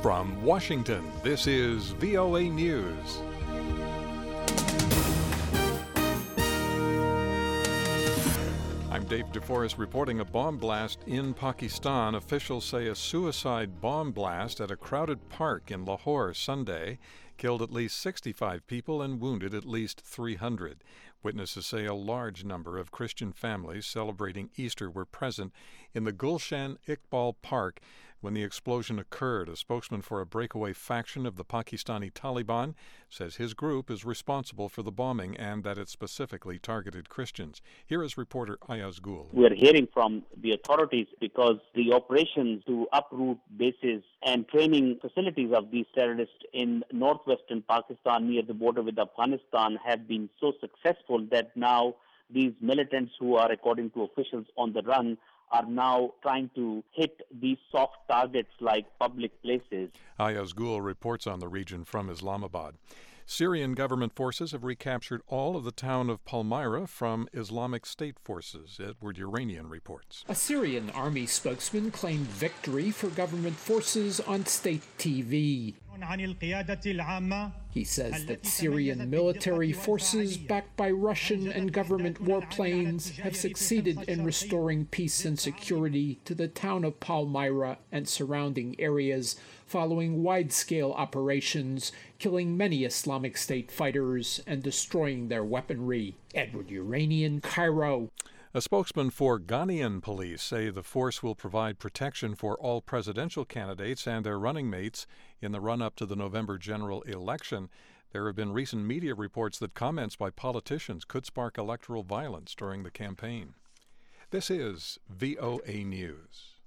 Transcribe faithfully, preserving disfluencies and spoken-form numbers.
From Washington, this is V O A News. I'm Dave DeForest reporting a bomb blast in Pakistan. Officials say a suicide bomb blast at a crowded park in Lahore Sunday killed at least sixty-five people and wounded at least three hundred. Witnesses say a large number of Christian families celebrating Easter were present in the Gulshan Iqbal Park when the explosion occurred. A spokesman for a breakaway faction of the Pakistani Taliban says his group is responsible for the bombing and that it specifically targeted Christians. Here is reporter Ayaz Gul. We're hearing from the authorities because the operations to uproot bases and training facilities of these terrorists in northwestern Pakistan near the border with Afghanistan have been so successful that now these militants who are, according to officials, on the run are now trying to hit these soft targets like public places. Ayaz Gul reports on the region from Islamabad. Syrian government forces have recaptured all of the town of Palmyra from Islamic State forces. Edward Uranian reports. A Syrian army spokesman claimed victory for government forces on state T V. He says that Syrian military forces, backed by Russian and government warplanes, have succeeded in restoring peace and security to the town of Palmyra and surrounding areas following wide-scale operations, killing many Islamic State fighters and destroying their weaponry. Edward Uranian, Cairo. A spokesman for Ghanaian police say the force will provide protection for all presidential candidates and their running mates in the run-up to the November general election. There have been recent media reports that comments by politicians could spark electoral violence during the campaign. This is V O A News.